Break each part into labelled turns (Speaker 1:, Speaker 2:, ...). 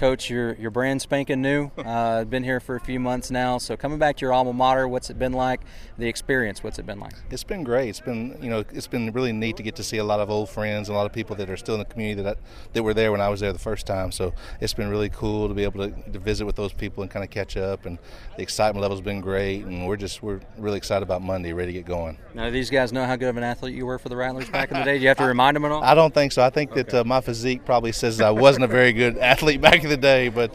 Speaker 1: Coach, you're brand spanking new. Been here for a few months now. So coming back to your alma mater, what's it been like? The experience, what's it been like?
Speaker 2: It's been great. It's been really neat to get to see a lot of old friends, a lot of people that are still in the community that were there when I was there the first time. So it's been really cool to be able to visit with those people and kind of catch up. And the excitement level's been great. And we're really excited about Monday, ready to get going.
Speaker 1: Now, do these guys know how good of an athlete you were for the Rattlers back in the day? Do you have to remind them at all?
Speaker 2: I don't think so. I think that my physique probably says I wasn't a very good athlete back in the day, but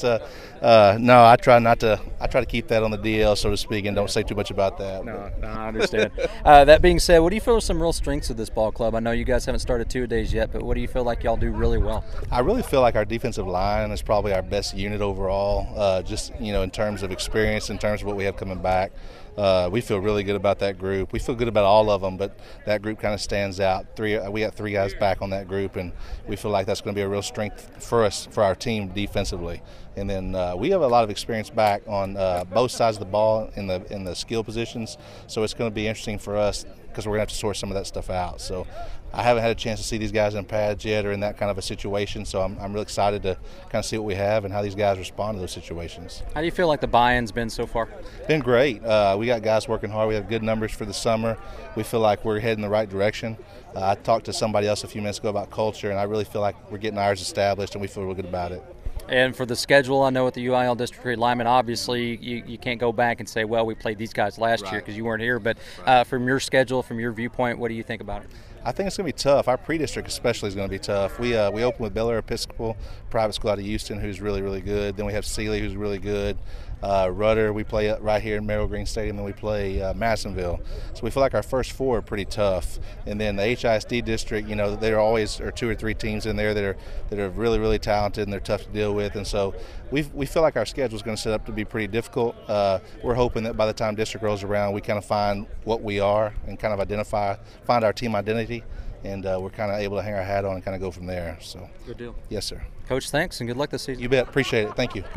Speaker 2: no, I try to keep that on the DL, so to speak, and don't say too much about that.
Speaker 1: No, I understand. That being said, what do you feel are some real strengths of this ball club? I know you guys haven't started 2 days yet, but what do you feel like y'all do really well?
Speaker 2: I really feel like our defensive line is probably our best unit overall, just in terms of experience, in terms of what we have coming back. We feel really good about that group. We feel good about all of them, but that group kind of stands out. We got 3 guys back on that group, and we feel like that's going to be a real strength for us, for our team defensively. And then we have a lot of experience back on both sides of the ball in the skill positions, so it's going to be interesting for us because we're going to have to sort some of that stuff out. So I haven't had a chance to see these guys in pads yet or in that kind of a situation, so I'm really excited to kind of see what we have and how these guys respond to those situations.
Speaker 1: How do you feel like the buy-in's been so far?
Speaker 2: Been great. We got guys working hard. We have good numbers for the summer. We feel like we're heading the right direction. I talked to somebody else a few minutes ago about culture, and I really feel like we're getting ours established, and we feel real good about it.
Speaker 1: And for the schedule, I know with the UIL District 3 linemen, obviously you can't go back and say, well, we played these guys last year because you weren't here. But from your schedule, from your viewpoint, what do you think about it?
Speaker 2: I think it's going to be tough. Our pre-district especially is going to be tough. We open with Bel Air Episcopal, private school out of Houston, who's really, really good. Then we have Sealy, who's really good. Rudder, we play right here in Merrill Green Stadium, and we play Madisonville. So we feel like our first 4 are pretty tough. And then the HISD district, there always are 2 or 3 teams in there that are really, really talented and they're tough to deal with. And so we feel like our schedule is going to set up to be pretty difficult. We're hoping that by the time district rolls around, we kind of find what we are and kind of find our team identity. And we're kind of able to hang our hat on and kind of go from there. So
Speaker 1: good deal.
Speaker 2: Yes, sir.
Speaker 1: Coach, thanks, and good luck this season.
Speaker 2: You bet. Appreciate it. Thank you.